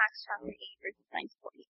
Acts chapter 8, verses 9 to 40.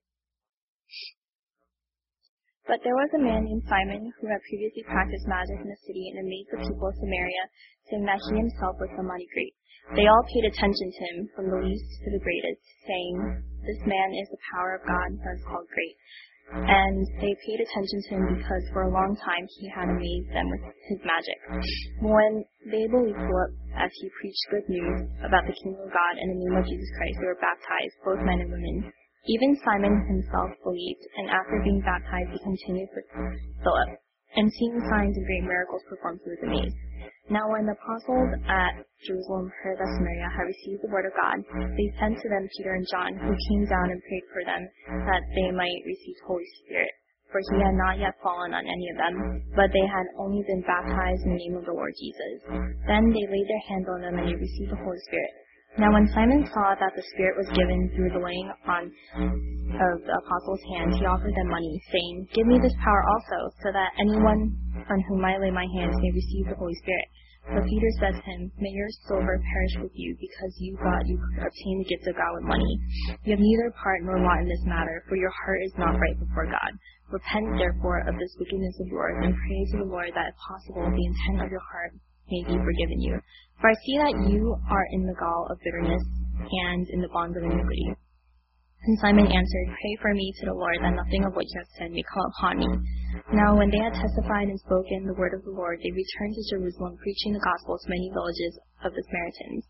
But there was a man named Simon who had previously practiced magic in the city and amazed the people of Samaria, saying that he himself was somebody great. They all paid attention to him, from the least to the greatest, saying, "This man is the power of God that is called great." And they paid attention to him because for a long time he had amazed them with his magic. When they believed Philip as he preached good news about the kingdom of God in the name of Jesus Christ, they were baptized, both men and women. Even Simon himself believed, and after being baptized he continued with Philip, and seeing signs and great miracles performed, he was amazed. Now when the apostles at Jerusalem heard that Samaria had received the word of God, they sent to them Peter and John, who came down and prayed for them that they might receive the Holy Spirit. For he had not yet fallen on any of them, but they had only been baptized in the name of the Lord Jesus. Then they laid their hands on them and they received the Holy Spirit. Now when Simon saw that the Spirit was given through the laying on of the apostles' hands, he offered them money, saying, "Give me this power also, so that anyone on whom I lay my hands may receive the Holy Spirit." But Peter said to him, "May your silver perish with you, because you thought you could obtain the gift of God with money. You have neither part nor lot in this matter, for your heart is not right before God. Repent therefore of this wickedness of yours, and pray to the Lord that if possible the intent of your heart may be forgiven you. For I see that you are in the gall of bitterness and in the bonds of iniquity." And Simon answered, "Pray for me to the Lord that nothing of what you have said may come upon me." Now when they had testified and spoken the word of the Lord, they returned to Jerusalem, preaching the gospel to many villages of the Samaritans.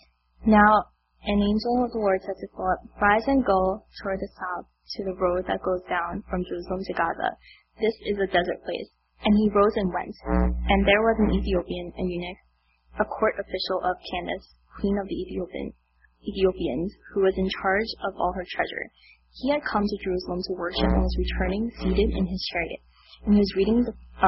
Now an angel of the Lord said to Philip, "Rise and go toward the south to the road that goes down from Jerusalem to Gaza. This is a desert place." And he rose and went. And there was an Ethiopian, a eunuch, a court official of Candace, queen of the Ethiopians, who was in charge of all her treasure. He had come to Jerusalem to worship and was returning, seated in his chariot. And he was reading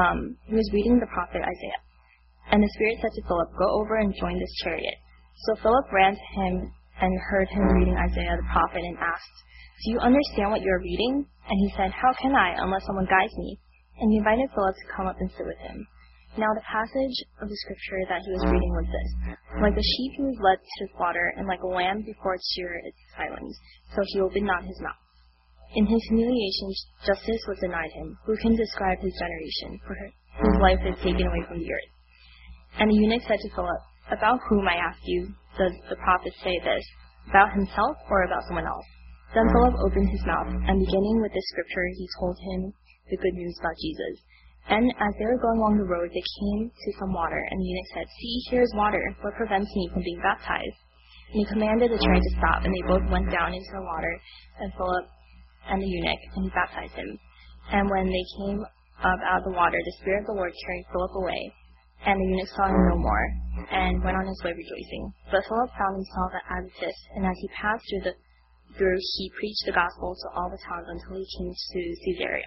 the prophet Isaiah. And the Spirit said to Philip, "Go over and join this chariot." So Philip ran to him and heard him reading Isaiah the prophet and asked, "Do you understand what you are reading?" And he said, "How can I, unless someone guides me?" And he invited Philip to come up and sit with him. Now the passage of the scripture that he was reading was this: "Like the sheep he was led to the slaughter, and like a lamb before its shearer is silent, so he opened not his mouth. In his humiliation justice was denied him. Who can describe his generation? For his life is taken away from the earth." And the eunuch said to Philip, "About whom, I ask you, does the prophet say this? About himself or about someone else?" Then Philip opened his mouth, and beginning with this scripture, he told him the good news about Jesus. And as they were going along the road, they came to some water, and the eunuch said, "See, here is water. What prevents me from being baptized?" And he commanded the chariot to stop, and they both went down into the water, and Philip and the eunuch, and he baptized him. And when they came up out of the water, the Spirit of the Lord carried Philip away, and the eunuch saw him no more, and went on his way rejoicing. But Philip found himself at Azotus, and as he passed through, he preached the gospel to all the towns until he came to Caesarea.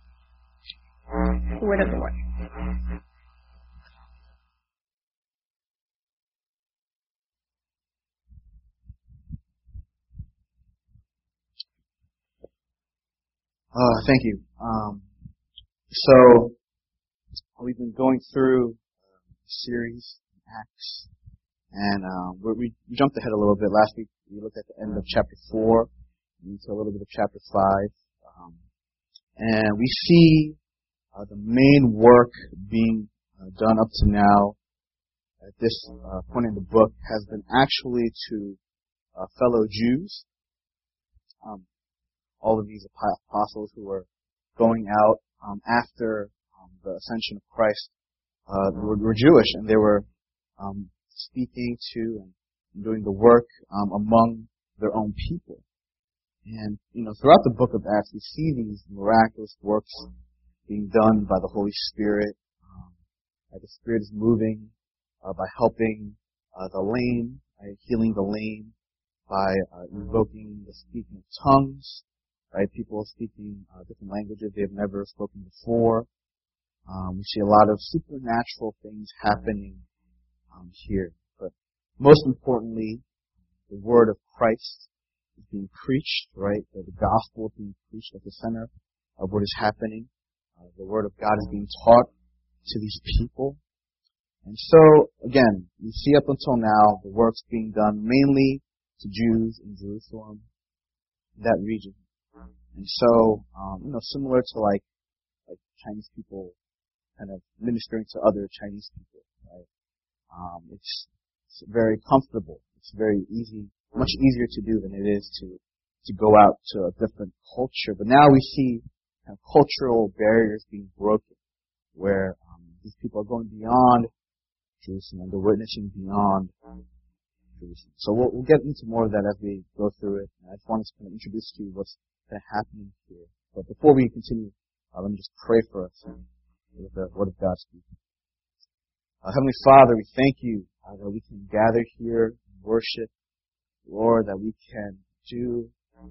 The word of the Lord. Thank you. So we've been going through a series, Acts, and we jumped ahead a little bit. Last week we looked at the end of chapter 4, into a little bit of chapter 5, and we see the main work being done up to now at this point in the book has been actually to fellow Jews. All of these apostles who were going out after the ascension of Christ were Jewish, and they were speaking to and doing the work among their own people. And throughout the book of Acts, we see these miraculous works being done by the Holy Spirit. The Spirit is moving by helping the lame, by healing the lame, by invoking the speaking of tongues, right? People speaking different languages they've never spoken before. We see a lot of supernatural things happening here. But most importantly, the word of Christ is being preached, right? The gospel is being preached at the center of what is happening. The word of God is being taught to these people. And so, again, we see up until now the works being done mainly to Jews in Jerusalem, that region. And so, similar to like Chinese people kind of ministering to other Chinese people, right? It's very comfortable. It's very easy, much easier to do than it is to go out to a different culture. But now we see kind of cultural barriers being broken, where these people are going beyond Jerusalem. They're witnessing beyond Jerusalem. So we'll get into more of that as we go through it. I just want to kind of introduce to you what's kind of happening here. But before we continue, let me just pray for us with the Word of God speaking. Heavenly Father, we thank you that we can gather here and worship, Lord, that we can do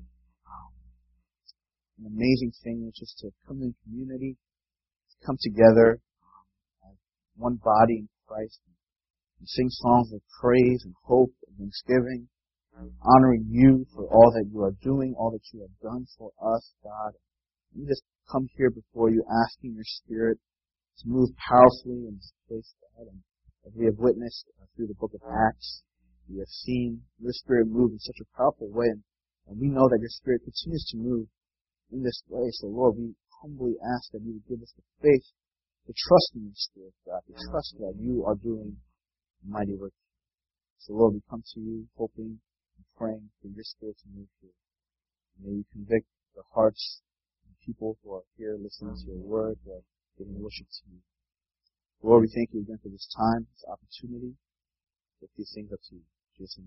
an amazing thing, which is to come in community, to come together as one body in Christ, and sing songs of praise and hope and thanksgiving, honoring you for all that you are doing, all that you have done for us, God. We just come here before you, asking your Spirit to move powerfully in this place, God. And as we have witnessed through the book of Acts, we have seen your Spirit move in such a powerful way, and we know that your Spirit continues to move in this way. So, Lord, we humbly ask that you would give us the faith to trust in your Spirit, God, to trust that you are doing mighty work. So, Lord, we come to you hoping and praying for your Spirit to move here. May you convict the hearts of people who are here listening to your word, who are giving worship to you. Lord, we thank you again for this time, this opportunity to lift these things up to you. Jesus.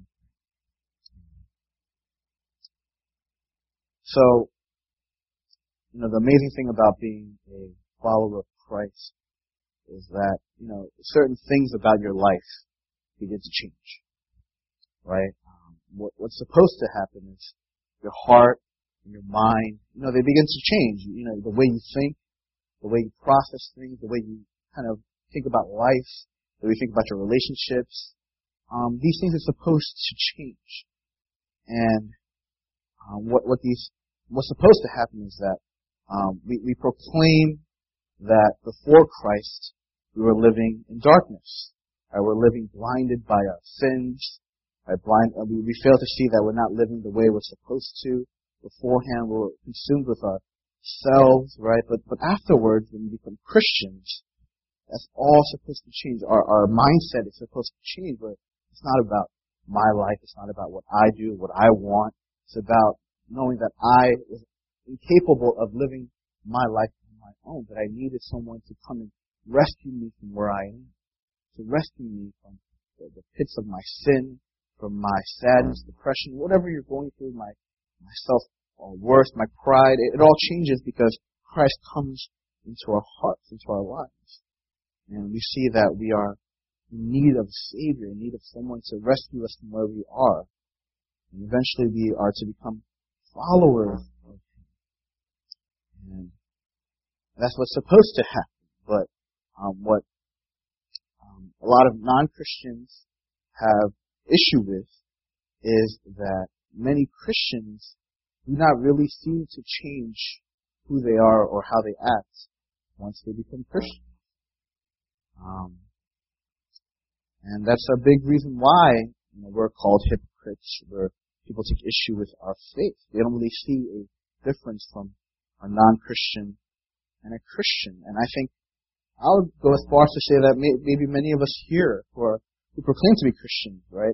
So, the amazing thing about being a follower of Christ is that, certain things about your life begin to change, right? What's supposed to happen is your heart and your mind, they begin to change. The way you think, the way you process things, the way you kind of think about life, the way you think about your relationships. These things are supposed to change. And what's supposed to happen is that we proclaim that before Christ we were living in darkness. We're living blinded by our sins. We fail to see that we're not living the way we're supposed to. Beforehand, we're consumed with ourselves, right? But afterwards, when we become Christians, that's all supposed to change. Our mindset is supposed to change, but it's not about my life. It's not about what I do, what I want. It's about knowing that I was incapable of living my life on my own, that I needed someone to come and rescue me from where I am, to rescue me from the pits of my sin, from my sadness, depression, whatever you're going through, my self-worth, my pride. It all changes because Christ comes into our hearts, into our lives. And we see that we are in need of a Savior, in need of someone to rescue us from where we are. And eventually we are to become followers of Him. And that's what's supposed to happen. But what a lot of non-Christians have issue with is that many Christians do not really seem to change who they are or how they act once they become Christians. And that's a big reason why we're called hypocrites, where people take issue with our faith. They don't really see a difference from a non-Christian and a Christian. And I think I would go as far as to say that maybe many of us here who proclaim to be Christians, right?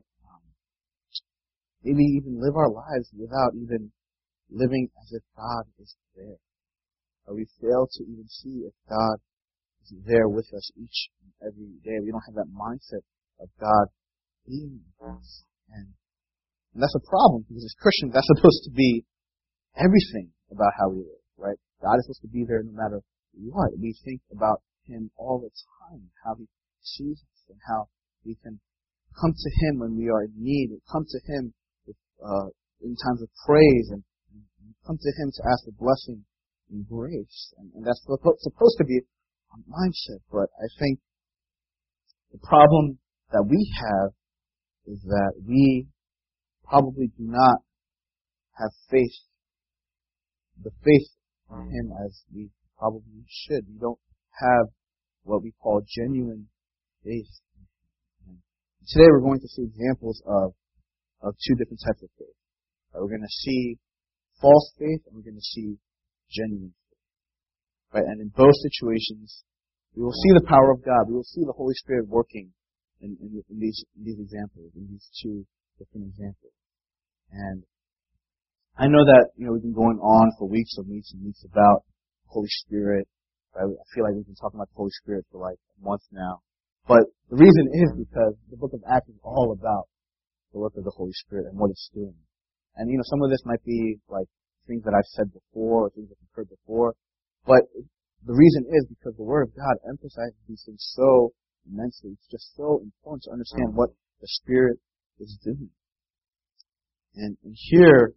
Maybe even live our lives without even living as if God is there. Or we fail to even see if God is there with us each and every day. We don't have that mindset of God being with us. And that's a problem, because as Christians, that's supposed to be everything about how we live, right? God is supposed to be there no matter what. We think about Him all the time, how He sees us, and how we can come to Him when we are in need, and come to Him in times of praise, and come to Him to ask for blessing and grace. And that's supposed to be our mindset. But I think the problem that we have is that we probably do not have faith, the faith in Him as we probably should. We don't have what we call genuine faith. And today we're going to see examples of two different types of faith. We're going to see false faith and we're going to see genuine faith. Right? And in both situations, we will see the power of God. We will see the Holy Spirit working in these examples, in these two different examples. And I know that, we've been going on for weeks and weeks and weeks about the Holy Spirit. Right? I feel like we've been talking about the Holy Spirit for like a month now. But the reason is because the book of Acts is all about the work of the Holy Spirit and what it's doing. And, some of this might be like things that I've said before or things that you've heard before. But the reason is because the Word of God emphasizes these things so immensely. It's just so important to understand what the Spirit is doing. And here,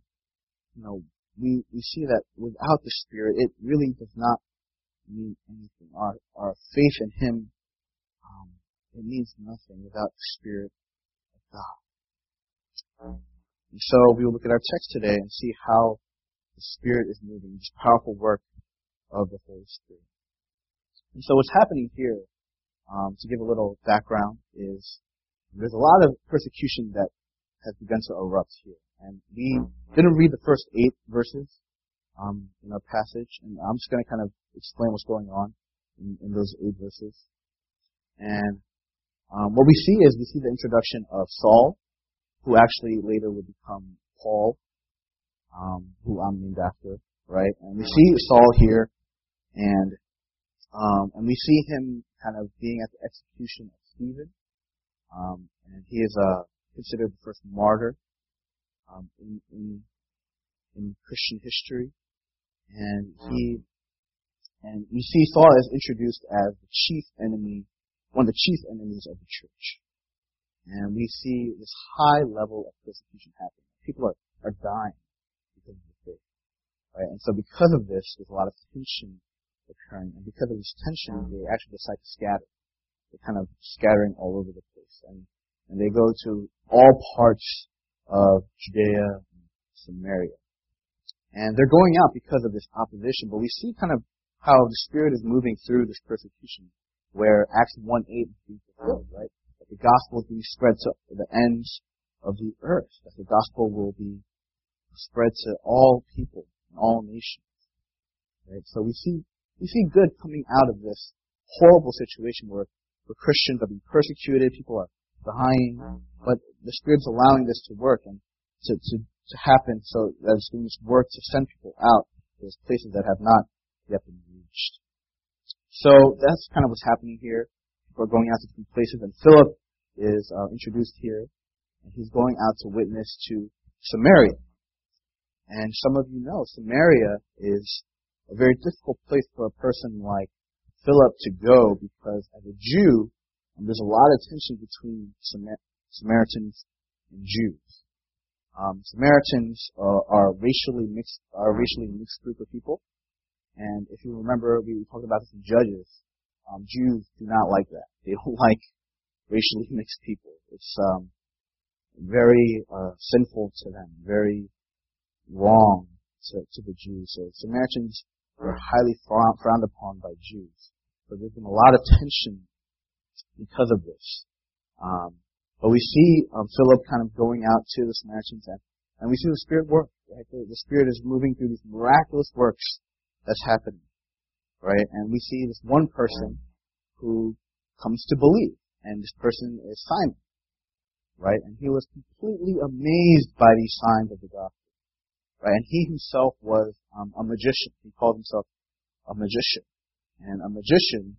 we see that without the Spirit, it really does not mean anything. Our faith in Him, it means nothing without the Spirit of God. And so we will look at our text today and see how the Spirit is moving, this powerful work of the Holy Spirit. And so what's happening here, to give a little background, is there's a lot of persecution that has begun to erupt here. And we didn't read the first 8 verses in our passage, and I'm just going to kind of explain what's going on in those 8 verses. And what we see is the introduction of Saul, who actually later would become Paul, who I'm named after, right? And we see Saul here, and we see him kind of being at the execution of Stephen, and he is considered the first martyr in Christian history, and we see Saul is introduced as the chief enemy, one of the chief enemies of the church. And we see this high level of persecution happening. People are dying because of the faith. Right? And so because of this, there's a lot of tension occurring. And because of this tension, they actually decide to scatter. They're kind of scattering all over the place. And they go to all parts of Judea and Samaria. And they're going out because of this opposition. But we see kind of how the Spirit is moving through this persecution, where Acts 1:8 is being fulfilled, right? The gospel is being spread to the ends of the earth. That the gospel will be spread to all people and all nations. Right? So we see good coming out of this horrible situation where Christians are being persecuted, people are dying, but the Spirit's allowing this to work and to happen so that it's doing this work to send people out to those places that have not yet been reached. So that's kind of what's happening here. People are going out to different places, and Philip is introduced here, and he's going out to witness to Samaria. And some of you know Samaria is a very difficult place for a person like Philip to go, because as a Jew, there's a lot of tension between Samaritans and Jews. Samaritans are a racially mixed group of people, and if you remember, we talked about this in Judges. Jews do not like that. They don't like racially mixed people. It's very sinful to them, very wrong to the Jews. So Samaritans are highly frowned upon by Jews. So there's been a lot of tension because of this. But we see Philip kind of going out to the Samaritans, and we see the Spirit work. Right? The Spirit is moving through these miraculous works that's happening. Right? And we see this one person who comes to believe. And this person is Simon. Right? And he was completely amazed by these signs of the gospel. Right? And he himself was a magician. He called himself a magician. And a magician,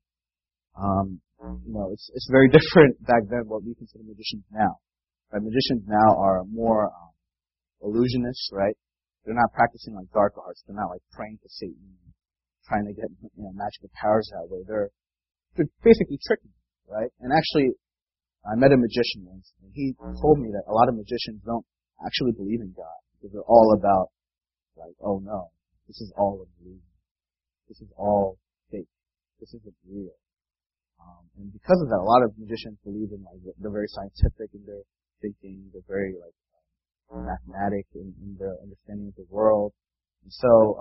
it's very different back then what we consider magicians now. Right? Magicians now are more illusionists, right? They're not practicing like dark arts. They're not like praying to Satan, trying to get magical powers that way. They're basically tricking, right? And actually, I met a magician once, and he told me that a lot of magicians don't actually believe in God, because they're all about, like, oh no, this is all a illusion. This is all fake. This isn't real. And because of that, a lot of magicians believe in, like, they're very scientific in their thinking. They're very, like, mathematic in their understanding of the world. And so,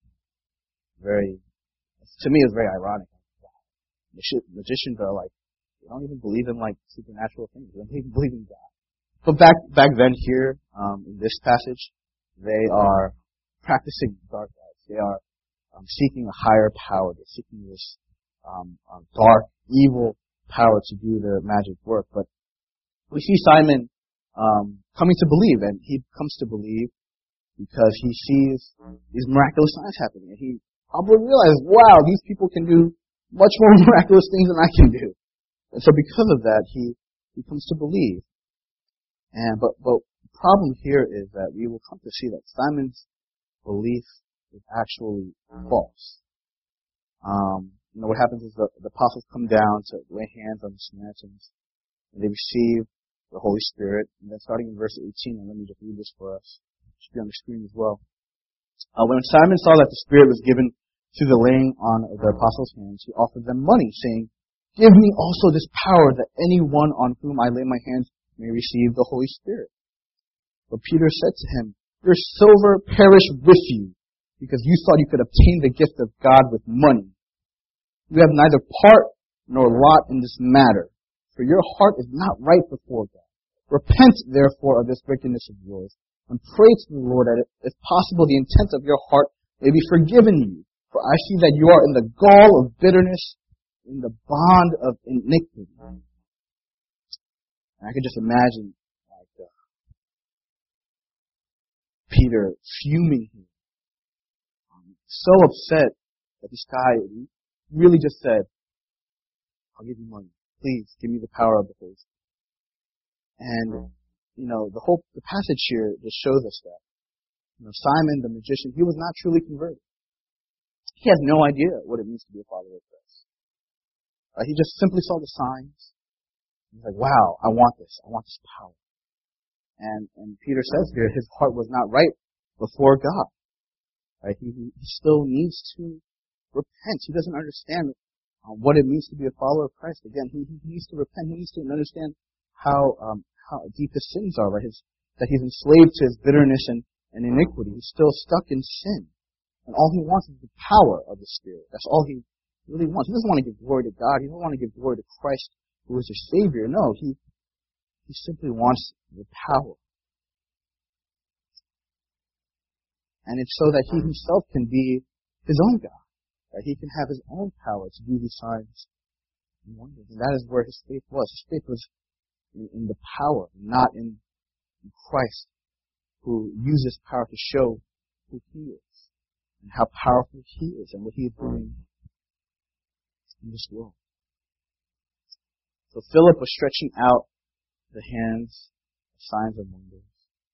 to me, it's very ironic. Magicians are like, they don't even believe in, like, supernatural things. They don't even believe in God. But back then here, in this passage, they are practicing dark arts. They are seeking a higher power. They're seeking this dark, evil power to do their magic work. But we see Simon coming to believe, and he comes to believe because he sees these miraculous signs happening. And he probably realizes, wow, these people can do much more miraculous things than I can do. And so because of that, he comes to believe. But the problem here is that we will come to see that Simon's belief is actually false. What happens is the apostles come down to lay hands on the Samaritans, and they receive the Holy Spirit. And then starting in verse 18, and let me just read this for us. It should be on the screen as well. When Simon saw that the Spirit was given through the laying on of the apostles' hands, he offered them money, saying, "Give me also this power, that anyone on whom I lay my hands may receive the Holy Spirit." But Peter said to him, "Your silver perish with you, because you thought you could obtain the gift of God with money. You have neither part nor lot in this matter, for your heart is not right before God. Repent, therefore, of this wickedness of yours, and pray to the Lord that, if possible, the intent of your heart may be forgiven you. For I see that you are in the gall of bitterness, in the bond of iniquity." And I could just imagine Peter fuming here, so upset that this guy really just said, "I'll give you money. Please give me the power of the Holy Spirit." And the passage here just shows us that Simon the magician, he was not truly converted. He has no idea what it means to be a follower of Christ. He just simply saw the signs. He's like, "Wow, I want this. I want this power." And Peter says here, his heart was not right before God. Right? He still needs to repent. He doesn't understand what it means to be a follower of Christ. Again, he needs to repent. He needs to understand how deep his sins are. Right? That he's enslaved to his bitterness and iniquity. He's still stuck in sin. And all he wants is the power of the Spirit. That's all he really wants. He doesn't want to give glory to God. He doesn't want to give glory to Christ, who is your Savior. No, he simply wants the power. And it's so that he himself can be his own God. That he can have his own power to do these signs and wonders. And that is where his faith was. His faith was in the power, not in Christ, who uses power to show who he is and how powerful he is and what he is doing in this world. So Philip was stretching out the hands of signs and wonders.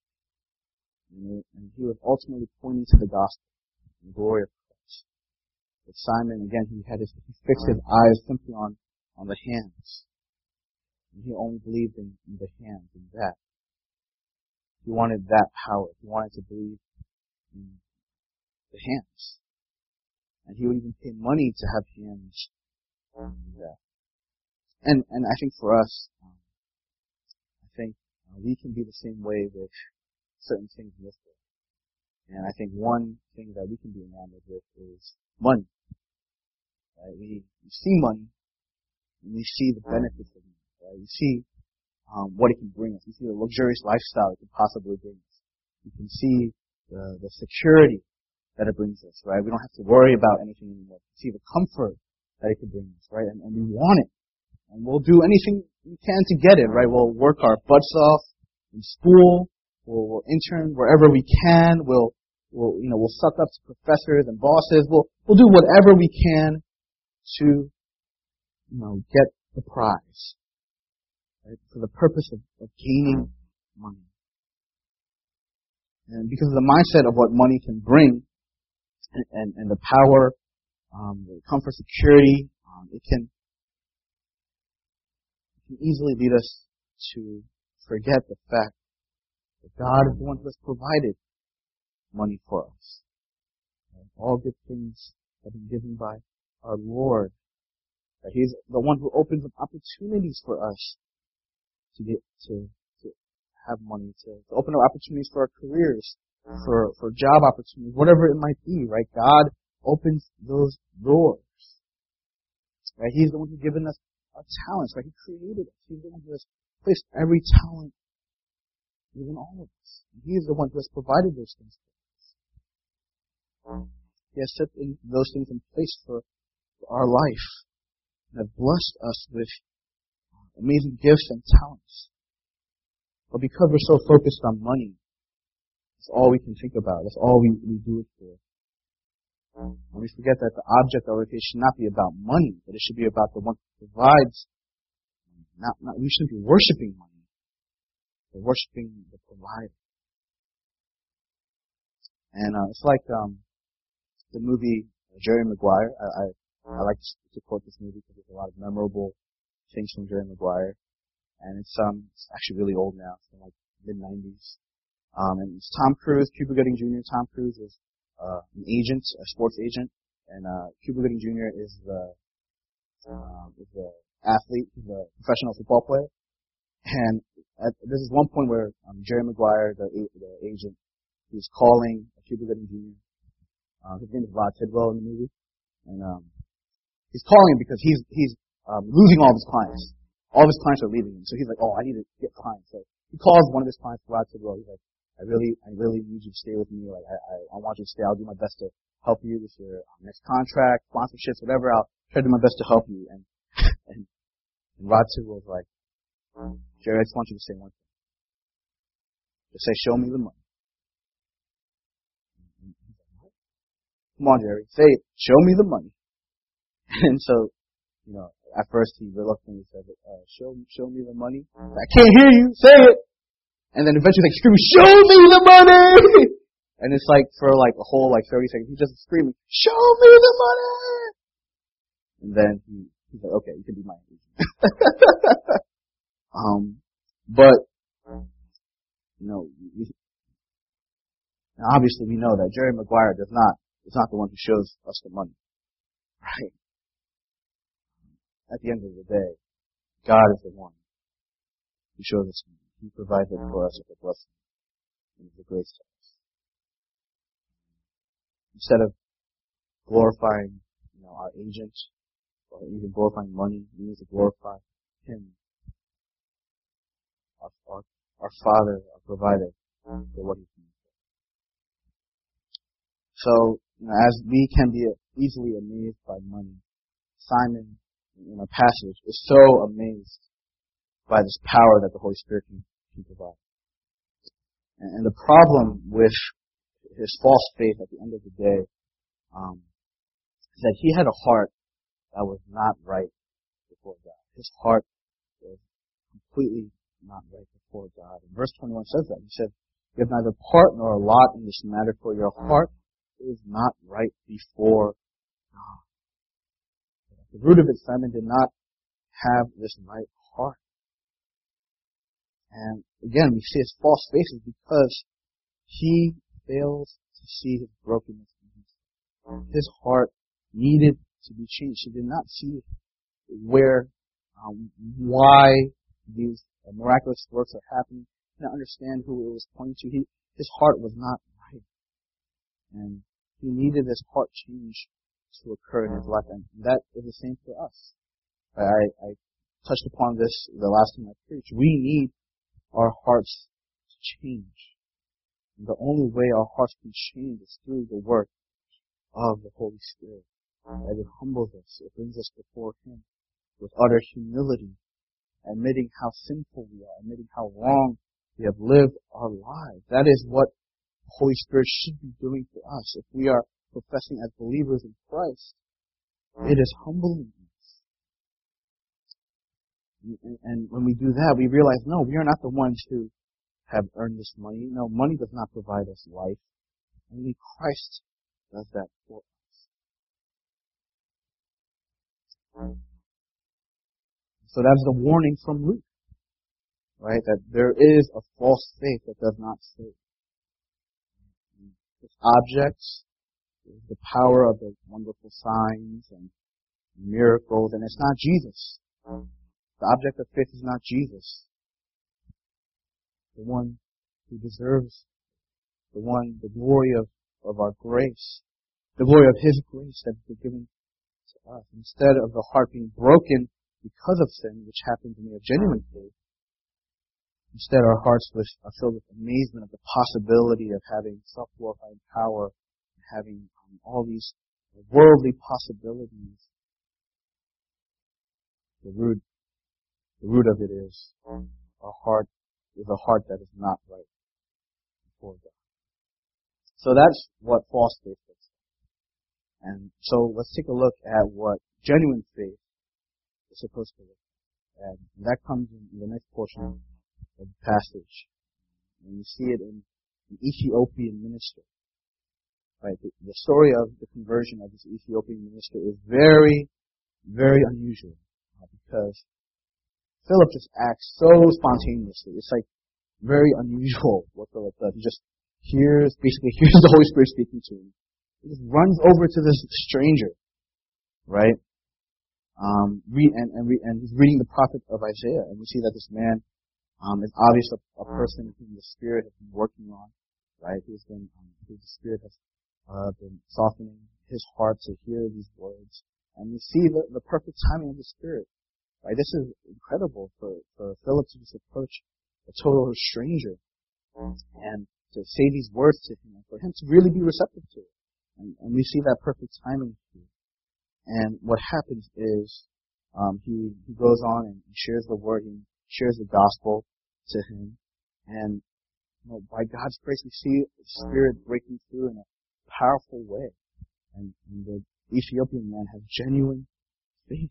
And he was ultimately pointing to the gospel and the glory of Christ. But Simon, again, he fixed his eyes simply on the hands. And he only believed in the hands and that. He wanted that power. He wanted to believe in the hands. And he would even pay money to have hands and that. And I think for us, we can be the same way with certain things in this world. And I think one thing that we can be enamored with is money. Right? We see money, and we see the benefits of money. Right? We see what it can bring us. We see the luxurious lifestyle it can possibly bring us. We can see the security that it brings us. Right? We don't have to worry about anything anymore. We see the comfort that it can bring us. Right? And we want it. And we'll do anything we can to get it, right? We'll work our butts off in school. We'll intern wherever we can. We'll suck up to professors and bosses. We'll do whatever we can to, get the prize, right? For the purpose of gaining money. And because of the mindset of what money can bring, and the power, the comfort, security, it can easily lead us to forget the fact that God is the one who has provided money for us. All good things have been given by our Lord. That He's the one who opens up opportunities for us to have money, to open up opportunities for our careers, for job opportunities, whatever it might be, right? God opens those doors. Right? He's the one who's given us our talents, right? He created us. He's the one who has placed every talent within all of us. And He is the one who has provided those things for us. He has set those things in place for our life and have blessed us with amazing gifts and talents. But because we're so focused on money, that's all we can think about. That's all we do it for. And we forget that the object of our faith should not be about money, but it should be about the one who provides. We shouldn't be worshiping money, but worshiping the provider. And it's like the movie Jerry Maguire. I like to quote this movie because there's a lot of memorable things from Jerry Maguire. And it's actually really old now. It's from like mid-90s. And it's Tom Cruise, Cuba Gooding Jr. Tom Cruise is an agent, a sports agent, and Cuba Gooding Jr. is the athlete, he's a professional football player. And this is one point where Jerry Maguire, the agent, he's calling Cuba Gooding Jr. His name is Rod Tidwell in the movie, and he's calling him because he's losing all of his clients. All of his clients are leaving him, so he's like, "Oh, I need to get clients." So he calls one of his clients, Rod Tidwell. He's like, I really need you to stay with me. Like, I want you to stay. I'll do my best to help you with your next contract, sponsorships, whatever. I'll try to do my best to help you. And Rod Tidwell's like, Jerry, I just want you to say one thing. Just say, "Show me the money." Come on, Jerry, say it. Show me the money. And so, at first he reluctantly said, "Show me the money." I can't hear you. Say it. And then eventually he's like screaming, "Show me the money!" And it's like for like a whole 30 seconds, he's just screaming, "Show me the money!" And then he's like, "Okay, you can be my agent." But obviously we know that Jerry Maguire is not the one who shows us the money, right? At the end of the day, God is the one who shows us money. He provides it for us with a blessing and the grace to us. Instead of glorifying, our agent or even glorifying money, we need to glorify Him, our Father, our provider, for what He's doing. So, as we can be easily amazed by money, Simon, in our passage, is so amazed by this power that the Holy Spirit can provide. And the problem with his false faith at the end of the day is that he had a heart that was not right before God. His heart was completely not right before God. And verse 21 says that. He said, "You have neither part nor lot in this matter, for your heart is not right before God." The root of it, Simon did not have this right heart. And again, we see his false faith is because he fails to see his brokenness in himself. His heart needed to be changed. He did not see why these miraculous works are happening. He did not understand who it was pointing to. His heart was not right. And he needed this heart change to occur in his life. And that is the same for us. I touched upon this the last time I preached. We need our hearts to change. And the only way our hearts can change is through the work of the Holy Spirit. That it humbles us. It brings us before Him with utter humility, admitting how sinful we are, admitting how wrong we have lived our lives. That is what the Holy Spirit should be doing for us. If we are professing as believers in Christ, it is humbling us. And when we do that, we realize, no, we are not the ones who have earned this money. No, money does not provide us life. Only Christ does that for us. So that's the warning from Luke, right? That there is a false faith that does not save. It's objects, the power of the wonderful signs and miracles, and it's not Jesus. The object of faith is not Jesus. The one who deserves the glory of our grace, the glory of His grace that has been given to us. Instead of the heart being broken because of sin, which happens in a genuine faith, instead our hearts are filled with amazement of the possibility of having self-glorifying power, and having all these worldly possibilities, the root of it is a heart that is not right before God. So that's what false faith looks like. And so let's take a look at what genuine faith is supposed to look like. And that comes in the next portion of the passage. And you see it in an Ethiopian minister. Right? The story of the conversion of this Ethiopian minister is very, very unusual because Philip just acts so spontaneously. It's like very unusual what Philip does. He just hears the Holy Spirit speaking to him. He just runs over to this stranger, right? And he's reading the prophet of Isaiah, and we see that this man is obviously a person whom the Spirit has been working on, right? Who the Spirit has been softening his heart to hear these words, and we see the perfect timing of the Spirit. Right? This is incredible for Philip to just approach a total stranger and to say these words to him, and for him to really be receptive to it. And we see that perfect timing here. And what happens is he goes on and shares the word, he shares the gospel to him, and by God's grace we see the Spirit breaking through in a powerful way. And the Ethiopian man has genuine faith.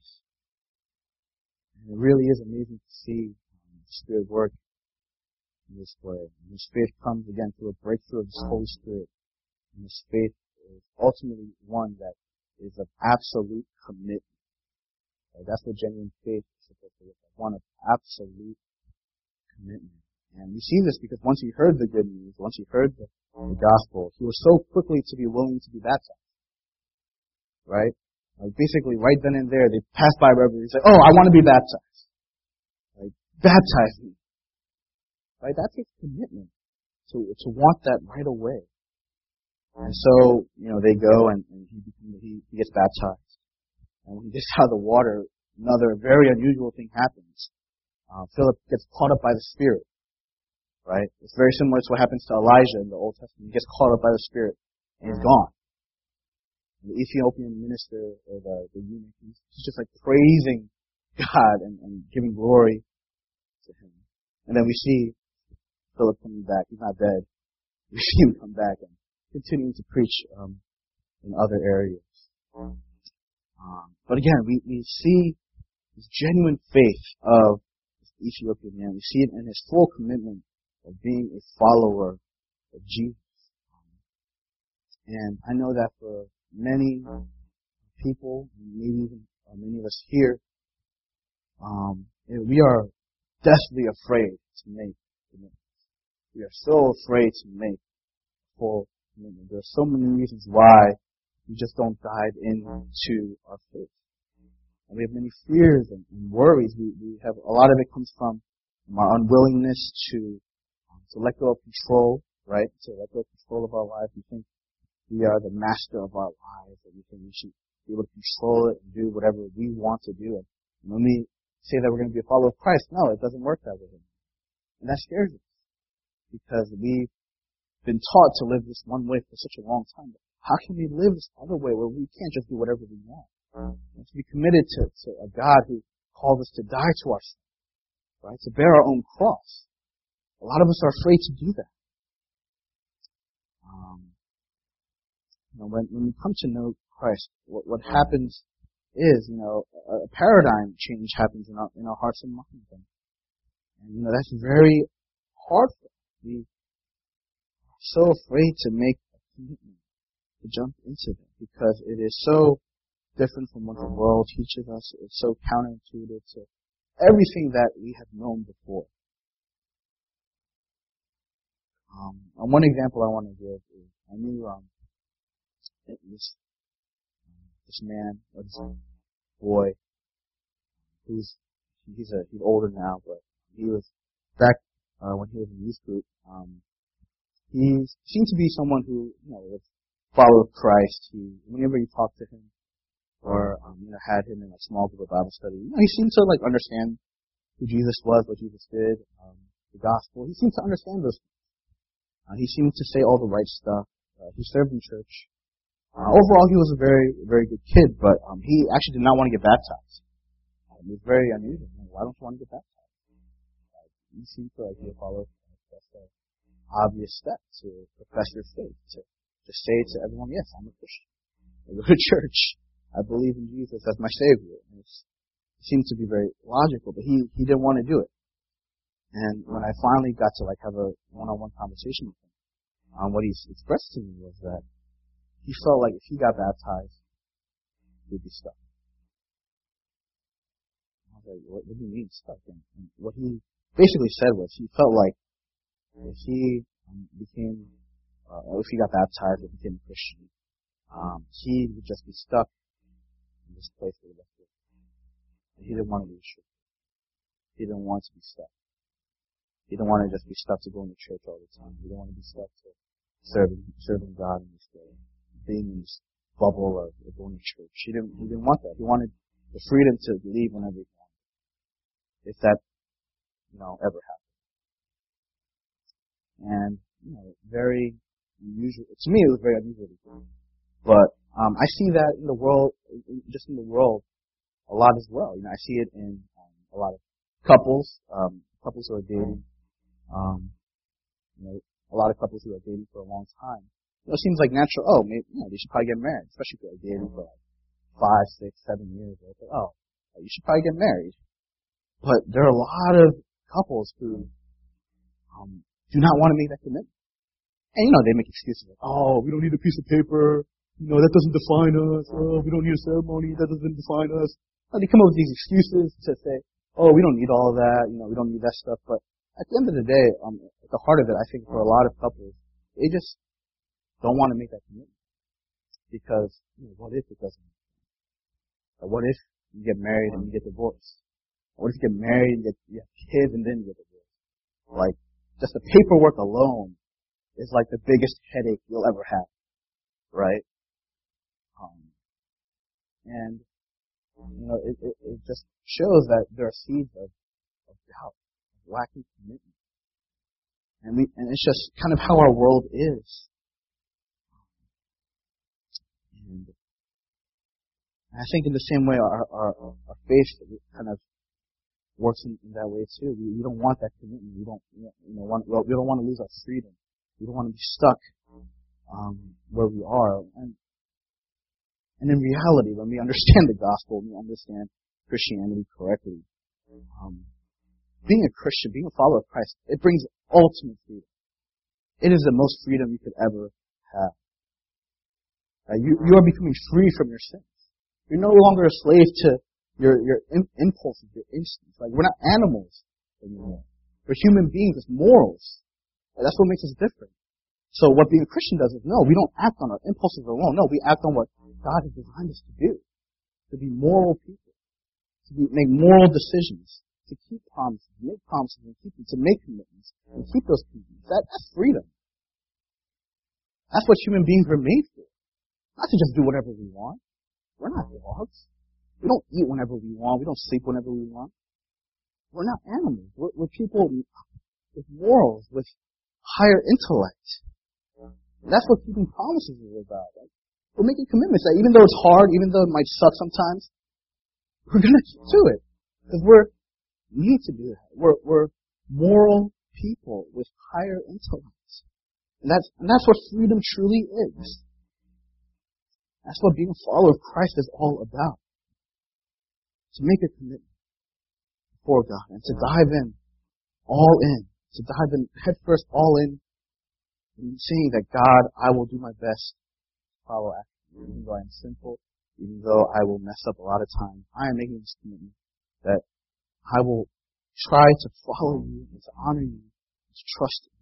And it really is amazing to see the Spirit work in this way. And this faith comes again through a breakthrough of the Holy Spirit. And this faith is ultimately one that is of absolute commitment. Right? That's what genuine faith is supposed to look like. One of absolute commitment. And we see this because once he heard the good news, once he heard the gospel, he was so quickly to be willing to be baptized. Right? Like basically, right then and there, they pass by a river and say, "Oh, I want to be baptized." Like, baptize me. Right? That takes commitment to want that right away. And so, they go and he gets baptized. And when he gets out of the water, another very unusual thing happens. Philip gets caught up by the Spirit. Right? It's very similar to what happens to Elijah in the Old Testament. He gets caught up by the Spirit and he's gone. The Ethiopian minister, or the eunuch, he's just like praising God and giving glory to him. And then we see Philip coming back. He's not dead. We see him come back and continuing to preach in other areas. But again, we see this genuine faith of this Ethiopian man. We see it in his full commitment of being a follower of Jesus. And I know that for many people, maybe even many of us here, we are desperately afraid to make commitments. We are so afraid to make full commitment. There are so many reasons why we just don't dive into our faith. And we have many fears and worries. We have a lot of it comes from our unwillingness to let go of control, right? To let go of control of our lives. We think we are the master of our lives, and we think we should be able to control it and do whatever we want to do. And when we say that we're going to be a follower of Christ, no, it doesn't work that way. And that scares us because we've been taught to live this one way for such a long time. How can we live this other way where we can't just do whatever we want? We have to be committed to a God who called us to die to ourselves, right? To bear our own cross. A lot of us are afraid to do that. When we come to know Christ, what happens is, a paradigm change happens in our hearts and minds. And that's very hard for us. We are so afraid to make a commitment, to jump into that, because it is so different from what the world teaches us. It's so counterintuitive to everything that we have known before. And one example I want to give is, I knew this man, or this boy, he's older now, but he was back when he was in youth group. He seemed to be someone who followed Christ. Whenever you talked to him, or had him in a small group of Bible study, he seemed to understand who Jesus was, what Jesus did, the gospel. He seemed to understand those things. He seemed to say all the right stuff. He served in church. Overall, he was a very, very good kid, but he actually did not want to get baptized. It was very unusual. Why don't you want to get baptized? You seem to be a follower of Christ. That's an obvious step to profess your faith, to say to everyone, yes, I'm a Christian. I go to church. I believe in Jesus as my Savior. And it seemed to be very logical, but he didn't want to do it. And when I finally got to have a one-on-one conversation with him, what he expressed to me was that he felt like if he got baptized, he'd be stuck. I was like, what do you mean stuck? And what he basically said was he felt like if he if he got baptized or became a Christian, he would just be stuck in this place for the rest of his life. He didn't want to be restricted. He didn't want to be stuck. He didn't want to just be stuck to going to church all the time. He didn't want to be stuck to serving God in this way, being in this bubble of going to church. He didn't want that. He wanted the freedom to leave whenever he wanted. If that, ever happened. And, very unusual. To me, it was very unusual. But, I see that in the world, just in the world, a lot as well. I see it in a lot of couples who are dating. A lot of couples who are dating for a long time. It seems like natural. Maybe they should probably get married, especially if they're dating for 5, 6, 7 years. It's like, you should probably get married. But there are a lot of couples who do not want to make that commitment. And they make excuses like, we don't need a piece of paper. That doesn't define us. We don't need a ceremony. That doesn't define us. And they come up with these excuses to say, we don't need all of that. We don't need that stuff. But at the end of the day, at the heart of it, I think for a lot of couples, they just don't want to make that commitment. Because, what if it doesn't? Or what if you get married and you get divorced? What if you get married and you have kids and then you get divorced? Just the paperwork alone is the biggest headache you'll ever have. Right? And, it just shows that there are seeds of doubt, of lacking commitment. And it's just kind of how our world is. And I think in the same way our faith kind of works in that way too. We don't want that commitment. We don't want to lose our freedom. We don't want to be stuck where we are. And in reality, when we understand the gospel, when we understand Christianity correctly, being a Christian, being a follower of Christ, it brings ultimate freedom. It is the most freedom you could ever have. You are becoming free from your sins. You're no longer a slave to your impulses, your instincts. We're not animals anymore. We're human beings with morals. That's what makes us different. So what being a Christian does is, we don't act on our impulses alone. No, we act on what God has designed us to do. To be moral people. Make moral decisions. To keep promises. Make promises and keep them. To make commitments. And keep those commitments. That's freedom. That's what human beings were made for. Not to just do whatever we want. We're not dogs. We don't eat whenever we want. We don't sleep whenever we want. We're not animals. We're people with morals, with higher intellect. And that's what keeping promises is about. We're making commitments that even though it's hard, even though it might suck sometimes, we're going to do it. Because we need to do that. We're moral people with higher intellect. And that's what freedom truly is. That's what being a follower of Christ is all about. To make a commitment before God and to dive in, all in, to dive in head first, all in, and saying that God, I will do my best to follow after you, even though I am sinful, even though I will mess up a lot of times. I am making this commitment that I will try to follow you and to honor you and to trust you.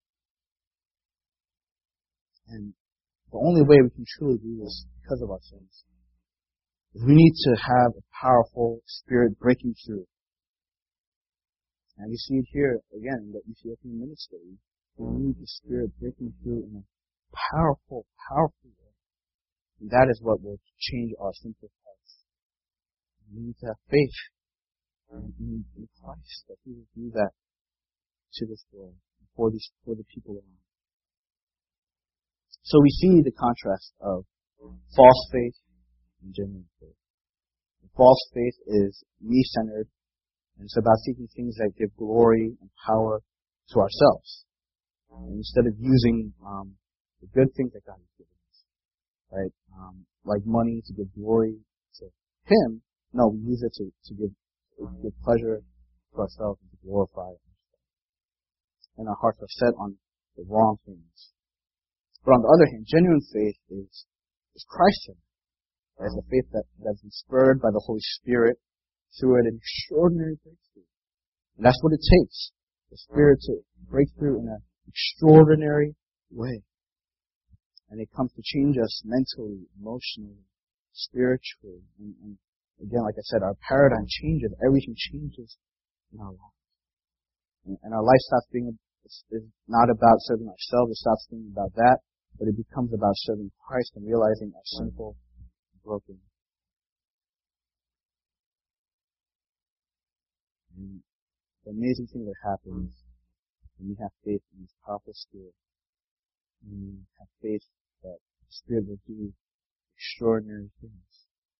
And the only way we can truly do this because of our sins is we need to have a powerful Spirit breaking through. And we see it here again in the Ethiopian ministry. We need the Spirit breaking through in a powerful, powerful way. And that is what will change our sinful hearts. We need to have faith in Christ, that He will do that to this world, for the people around. So we see the contrast of false faith and genuine faith. False faith is me-centered, and it's about seeking things that give glory and power to ourselves. And instead of using the good things that God has given us, right? Like money to give glory to Him, no, we use it to give pleasure to ourselves and to glorify ourselves. And our hearts are set on the wrong things. But on the other hand, genuine faith is Christ-centered. It's a faith that's been spurred by the Holy Spirit through an extraordinary breakthrough. And that's what it takes, the Spirit to break through in an extraordinary way. And it comes to change us mentally, emotionally, spiritually. And again, like I said, our paradigm changes. Everything changes in our lives. And our life stops being, it's not about serving ourselves. It stops being about that. But it becomes about serving Christ and realizing our sinful, broken. And the amazing thing that happens when we have faith in this powerful Spirit, when we have faith that the Spirit will do extraordinary things.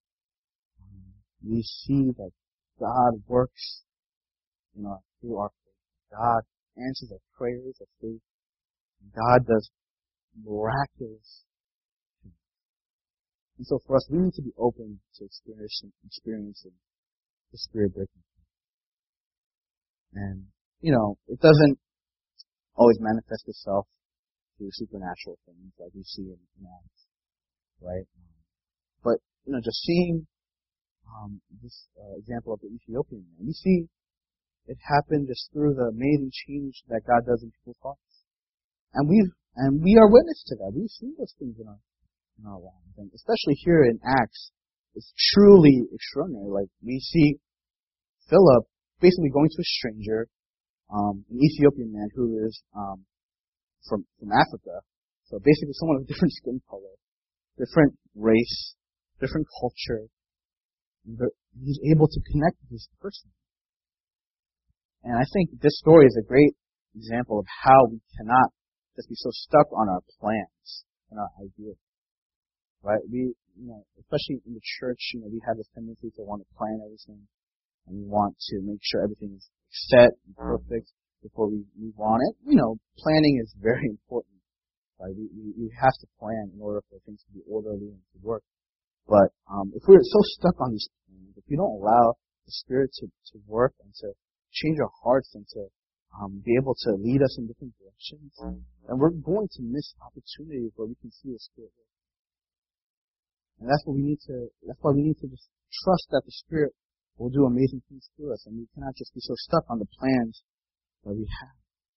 We see that God works through our faith. God answers our prayers of faith. God does miraculous things. And so for us, we need to be open to experiencing the Spirit breaking. And, it doesn't always manifest itself through supernatural things like we see in Acts, right? But, just seeing this example of the Ethiopian man, we see it happen just through the amazing change that God does in people's hearts. And we are witness to that. We've seen those things in our lives. And especially here in Acts, it's truly extraordinary. Like, we see Philip basically going to a stranger, an Ethiopian man who is from Africa. So basically someone of different skin color, different race, different culture. And he's able to connect with this person. And I think this story is a great example of how we cannot just be so stuck on our plans and our ideas. Right? We, especially in the church, we have this tendency to want to plan everything. And we want to make sure everything is set and perfect before we move on it. Planning is very important. Right? We have to plan in order for things to be orderly and to work. But if we're so stuck on these plans, if we don't allow the Spirit to work and to change our hearts and to be able to lead us in different directions, then we're going to miss opportunities where we can see the Spirit work. And that's why we need to just trust that the Spirit will do amazing things through us, and we cannot just be so stuck on the plans that we have.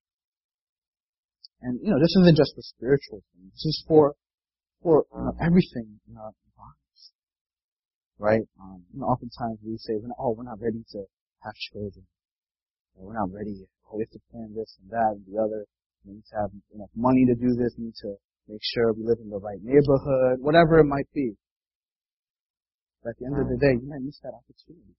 And this isn't just for spiritual things. This is for everything in our lives, right? Oftentimes we say, we're not ready to have children. We're not ready yet. We have to plan this and that and the other. We need to have enough money to do this. We need to make sure we live in the right neighborhood, whatever it might be. But at the end of the day, you might miss that opportunity.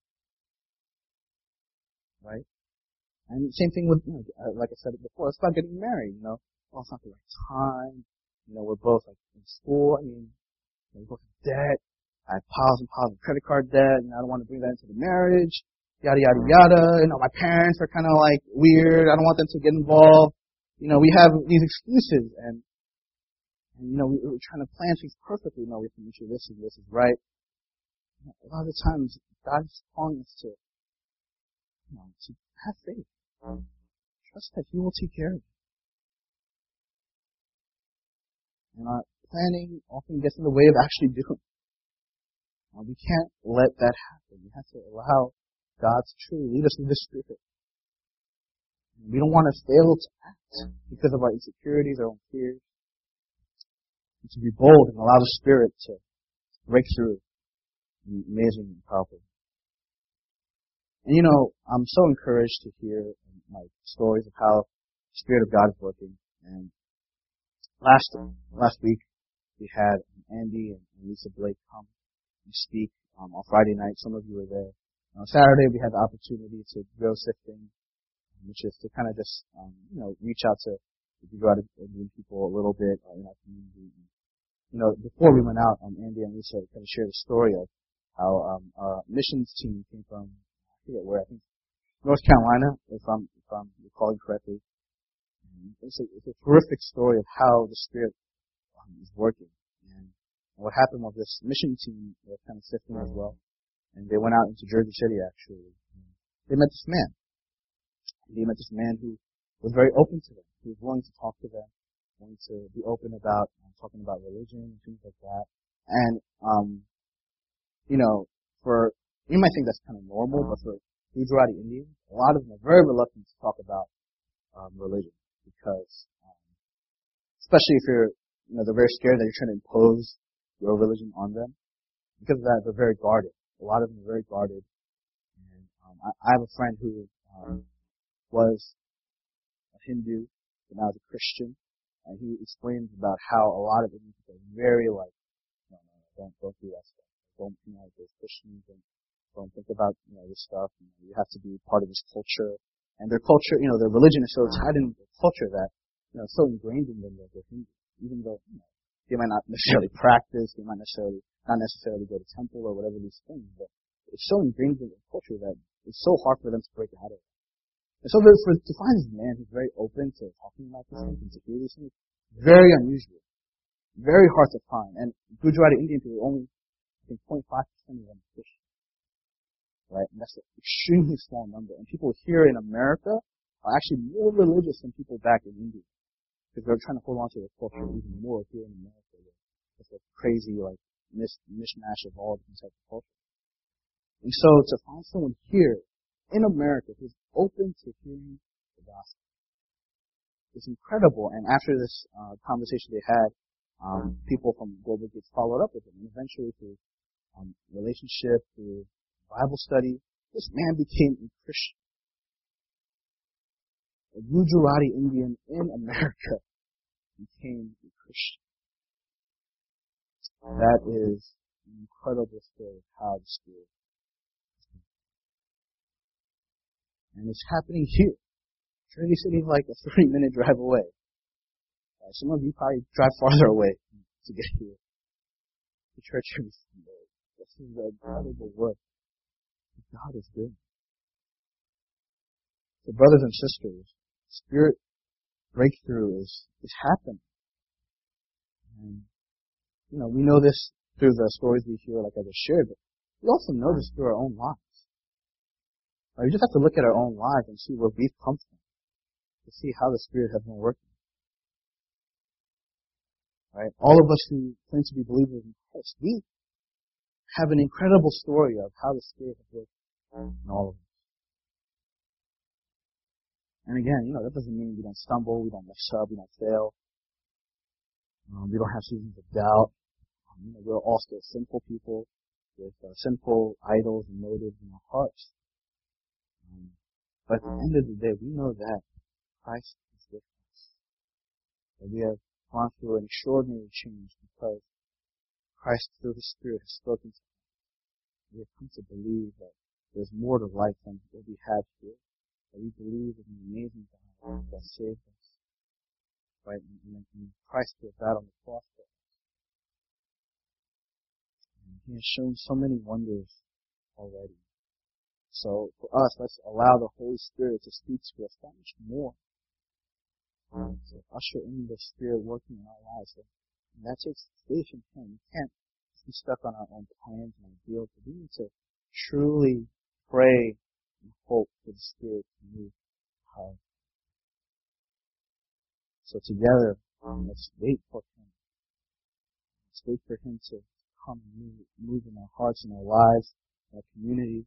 Right? And same thing with, like I said before, it's about getting married, it's not the right time. We're both in school. We both have debt. I have piles and piles of credit card debt, and I don't want to bring that into the marriage. Yada, yada, yada. My parents are kind of weird. I don't want them to get involved. We have these excuses and we're trying to plan things perfectly. No, we have to make sure this is right. A lot of the times, God is calling us to have faith. Trust that He will take care of you. And our planning often gets in the way of actually doing it. We can't let that happen. We have to allow God to truly lead us with the Spirit. We don't want to fail to act because of our insecurities, our own fears. And to be bold and allow the Spirit to break through amazing and powerful. And I'm so encouraged to hear stories of how the Spirit of God is working. And last week we had Andy and Lisa Blake come and speak on Friday night. Some of you were there. On Saturday we had the opportunity to go sifting, which is to kind of just reach out to go out and meet people a little bit in our community. before we went out, Andy and Lisa kind of shared a story of how a missions team came from, I forget where, I think North Carolina, if I'm recalling correctly. It's a terrific story of how the Spirit is working. And what happened was this mission team was kind of sifting as well. And they went out into Jersey City, actually. They met this man. They met this man who was very open to them. He was willing to talk to them, willing to be open about talking about religion and things like that. And, you might think that's kind of normal, but for Gujarati Indians, a lot of them are very reluctant to talk about religion because, especially if they're very scared that you're trying to impose your religion on them. Because of that, they're very guarded. A lot of them are very guarded. And I have a friend who was a Hindu, but now is a Christian, and he explains about how a lot of Indian people are very like, no, don't do that stuff. Don't those Christians and don't think about this stuff. You have to be part of this culture, and their culture, their religion is so tied in their culture that it's so ingrained in them that they're Hindu, even though they might not necessarily practice, they might not necessarily go to temple or whatever these things, but it's so ingrained in their culture that it's so hard for them to break out of it. And so to find this man who's very open to talking about these things and to hear these things, very unusual. Very hard to find. And Gujarati Indian people, only, I think, 0.5% of them are Christian. Right? And that's an extremely small number. And people here in America are actually more religious than people back in India. Because they're trying to hold on to their culture even more here in America. It's a crazy, mishmash of all different types of culture. And so to find someone here in America who's open to hearing the gospel is incredible. And after this conversation they had, people from Global Gates followed up with them. And eventually through relationship, through Bible study, this man became a Christian. A Gujarati Indian in America became a Christian. That is an incredible story of how the Spirit is moving. And it's happening here. Jersey City is like a 3-minute drive away. Some of you probably drive farther away to get here. The church every Sunday. This is the incredible work that God is doing. So brothers and sisters, Spirit breakthrough is happening. And, we know this through the stories we hear, like I just shared, but we also know this through our own lives. We just have to look at our own lives and see where we've come from, to see how the Spirit has been working. Right? All of us who claim to be believers in Christ, we have an incredible story of how the Spirit has worked in all of us. And again, that doesn't mean we don't stumble, we don't mess up, we don't fail. We don't have seasons of doubt. We're all still sinful people with sinful idols and motives in our hearts. But at the end of the day, we know that Christ is with us. That we have gone through an extraordinary change because Christ, through His Spirit, has spoken to us. We have come to believe that there's more to life than what we have here. That we believe in the amazing God that saved us. Right? And Christ did that on the cross for us. And He has shown so many wonders already. So for us, let's allow the Holy Spirit to speak to us that much more. So usher in the Spirit working in our lives. And that takes faith in Him. We can't be stuck on our own plans and ideals. We need to truly pray and hope for the Spirit to move hard. So together, let's wait for Him. Let's wait for Him to come and move in our hearts and our lives, our communities.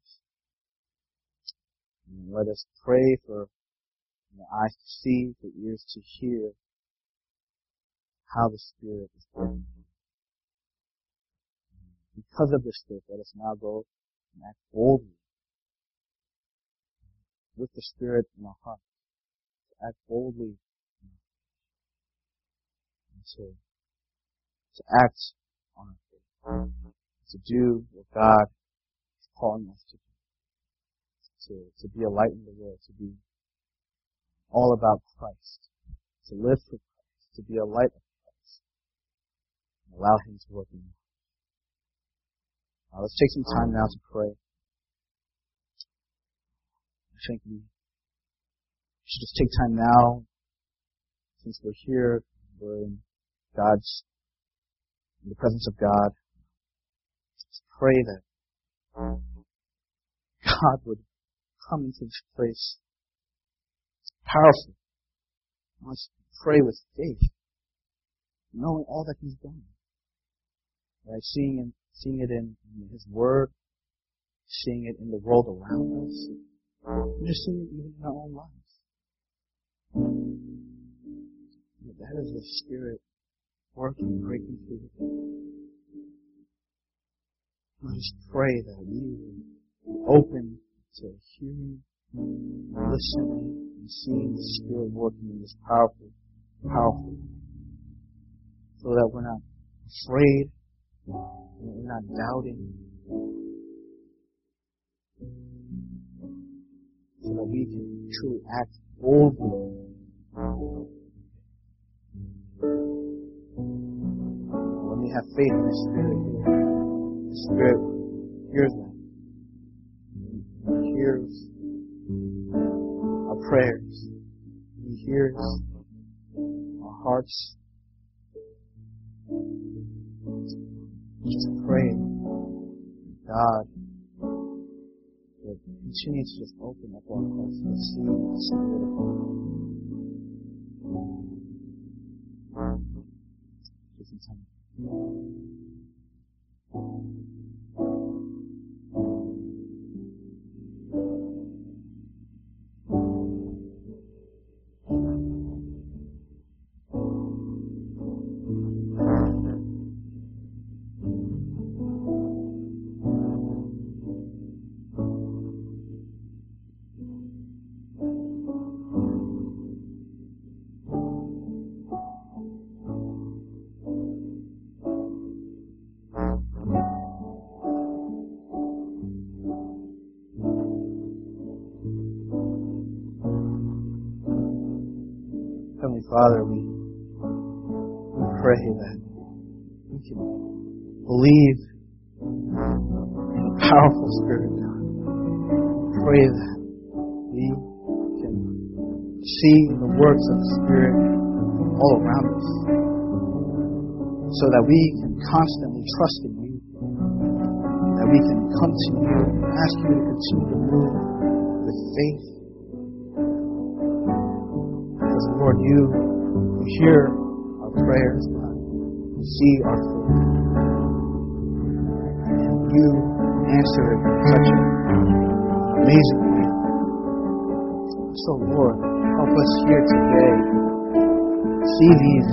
And let us pray for eyes to see, for ears to hear how the Spirit is working. Because of this faith, let us now go and act boldly with the Spirit in our hearts. To act boldly and to act on our faith. To do what God is calling us to do. To be a light in the world, to be all about Christ, to live for Christ, to be a light of Christ. Allow Him to work in you. Let's take some time now to pray. I think we should just take time now, since we're here, we're in the presence of God. Let's pray that God would come into this place powerfully. Let's pray with faith, knowing all that He's done. Right? Seeing it in His Word, seeing it in the world around us, and just seeing it even in our own lives. That is the Spirit working, breaking through. I just pray that we will be open to hearing, listening, and seeing the Spirit working in this powerful way. So that we're not afraid, we're not doubting, so that we can truly act boldly. When we have faith in the Spirit hears that. He hears our prayers. He hears our hearts. Just pray God will continue to just open up our hearts to see the Spirit of God. Heavenly Father, we pray that we can believe in the powerful Spirit of God. Pray that we can see the works of the Spirit all around us, so that we can constantly trust in you, that we can come to you and ask you to continue to move with faith. Because, Lord, you hear our prayers, God. You see our faith. And you answer it in such an amazing way. So, Lord, help us here today see these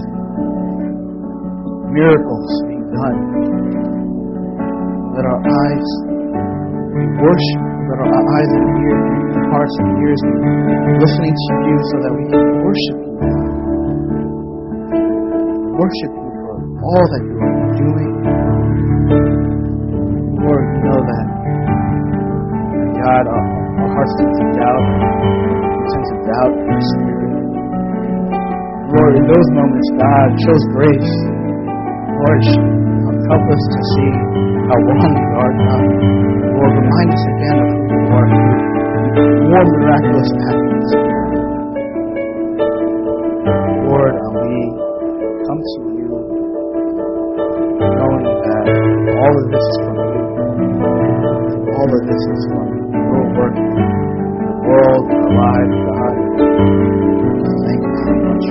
miracles being done. Let our eyes worship. Let our eyes and ears, and hearts and ears be listening to you so that we can worship you. Worship you for all that you are doing. Lord, we know that, God, our hearts tend to doubt. We tend to doubt your Spirit. Lord, in those moments, God, shows grace. Lord, help us to see how wrong we are, God. Lord, remind us again of who you are. More miraculous happenings. Lord, we come to you knowing that all of this is from you. All of this is from your work. The world, our lives, God. Thank you so much.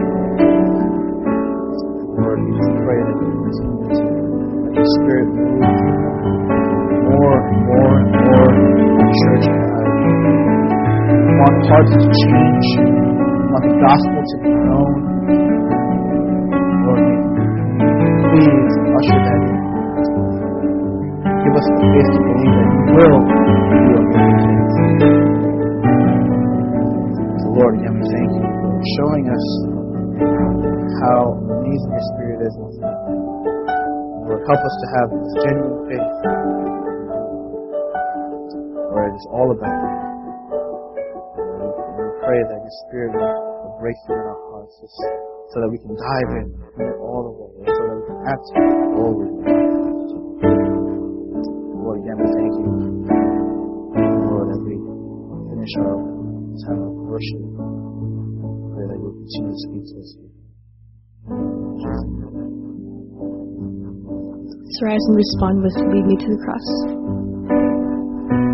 Lord, we just pray that you continue to let your Spirit move more and more and more in the church, God. We want hearts to change. We want the gospel to be known. Lord, please usher that in. Give us the faith to believe that you will do a good thing. So, Lord, again, we thank you for showing us how amazing your Spirit is with us. Lord, help us to have this genuine faith where it is all about you. We pray that your Spirit will break through in our hearts so that we can dive in all the way, so that we can That's all we do. Lord, again, we thank you. Lord, as we finish our time of worship, pray that you will continue to speak to us here. Let's rise and respond with "Lead Me to the Cross."